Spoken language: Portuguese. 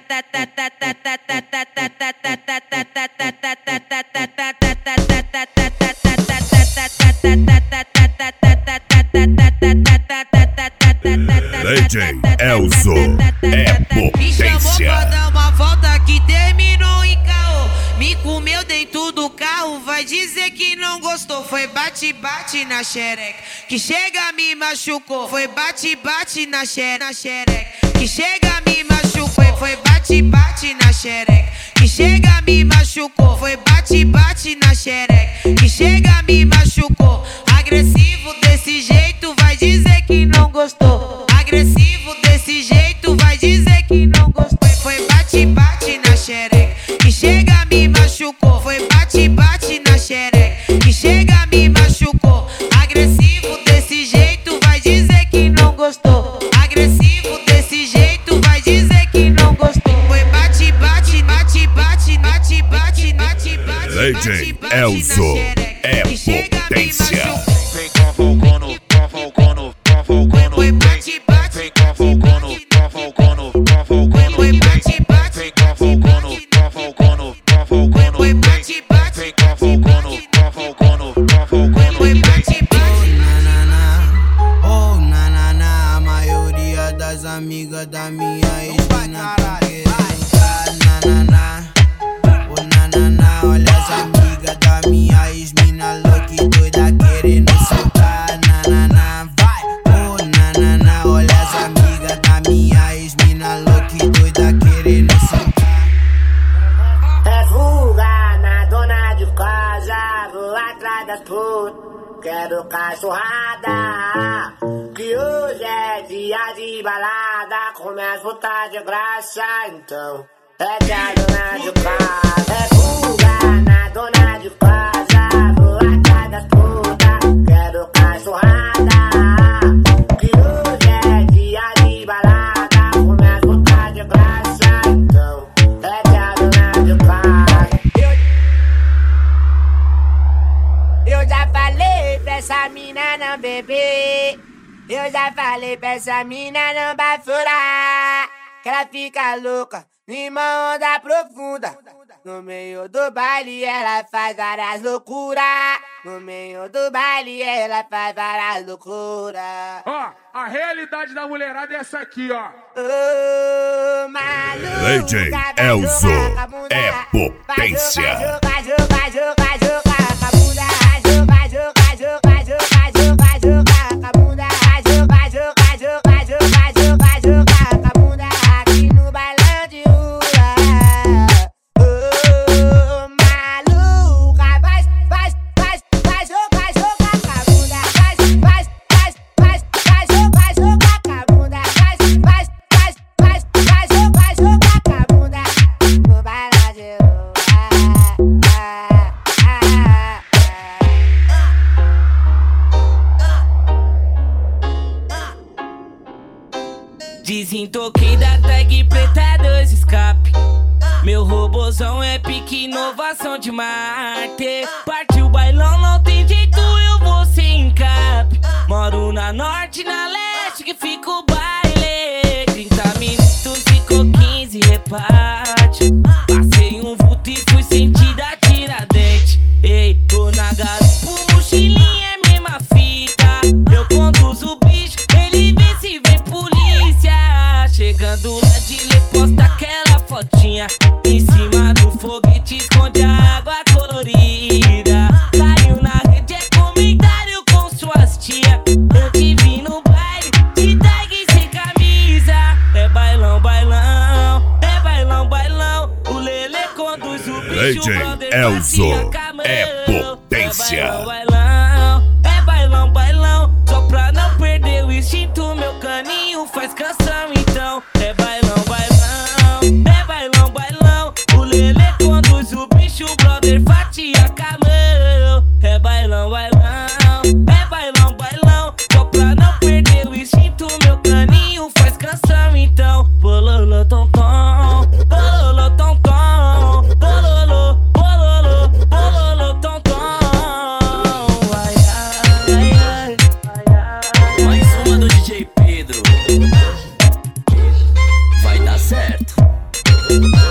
DJ Elzo é potência. Me chamou pra dar uma volta que terminou em caô. Me comeu dentro do carro, vai dizer que não gostou. Foi bate-bate na xereca, que chega me machucou. Foi bate-bate na xereca, que chega me machucou. Foi bate-bate na xereca, que chega me machucou. Foi bate-bate na xereca, que chega me machucou. Agressivo desse jeito, vai dizer que não gostou. Agressivo desse jeito, vai dizer que não gostou. Foi bate-bate na xereca, que chega me machucou. Foi bate-bate na xereca, que chega me machucou. Agressivo desse jeito, vai dizer que não gostou. Agressivo desse jeito, vai dizer que não gostou. Foi bate-bate, bate-bate, bate-bate, bate-bate. DJ Elzo é potência. Vem Falcone, foi bate-bate, vem Falcone, foi bate-bate, vem Falcone, foi bate-bate, vem Falcone, foi bate-bate. Oh, na, a maioria das amigas da minha ex-mina tão querendo na. Oh, na, olha as amigas da minha ex-mina louca e doida querendo soltar, na, vai. Oh, na, olha as amigas da minha ex-mina louca e doida querendo soltar. É fuga na dona de casa, vou atrás das putas. Quero cachorrada, que hoje é dia de balada. Com minhas putas de graça, então é que a dona de casa. É fuga na dona de casa, vou atrás das putas. Quero cachorrada, que hoje é dia de balada. Com minhas putas de graça, então é que a dona de casa. Eu já falei pra essa mina não beber. Eu já falei pra essa mina não bafurar, que ela fica louca numa onda profunda. No meio do baile ela faz várias loucuras. No meio do baile ela faz várias loucuras. Ó, a realidade da mulherada é essa aqui, ó. Ô, maluca, DJ Elzo é potência. Desentoquei da tag preta 2 escape. Meu robozão é pique inovação de Marte. Partiu o bailão, não tem jeito, eu vou sem encape. Moro na norte, na leste, que fica o baile. 30 minutos, ficou 15, reparte. Passei um vulto e fui sentida Tiradentes. Ei, tô na garupa, mochilinha é mesma fita. Eu conduzo o bicho, ele vê se vem polícia. Chegando lá de lê, posta aquela fotinha. Em cima do foguete esconde a água colorida. Caiu na rede, é comentário com suas tia. Eu te vi no baile, de tag sem camisa. É bailão, bailão, é bailão, bailão. O Lelê conduz o bicho, DJ Elzo é potência. É bailão, é bailão, bailão. Só pra não perder o instinto, meu caninho faz canção, então. É bailão, bailão, é bailão, bailão. O Lelê conduz o bicho, o brother fatia camão. É bailão, bailão, é bailão, bailão. Só pra não perder o instinto, meu caninho faz canção, então. Bololô, tom, tom, bololô, tom, tom, bololô, bololô, bololô, tom, tom. Elzo.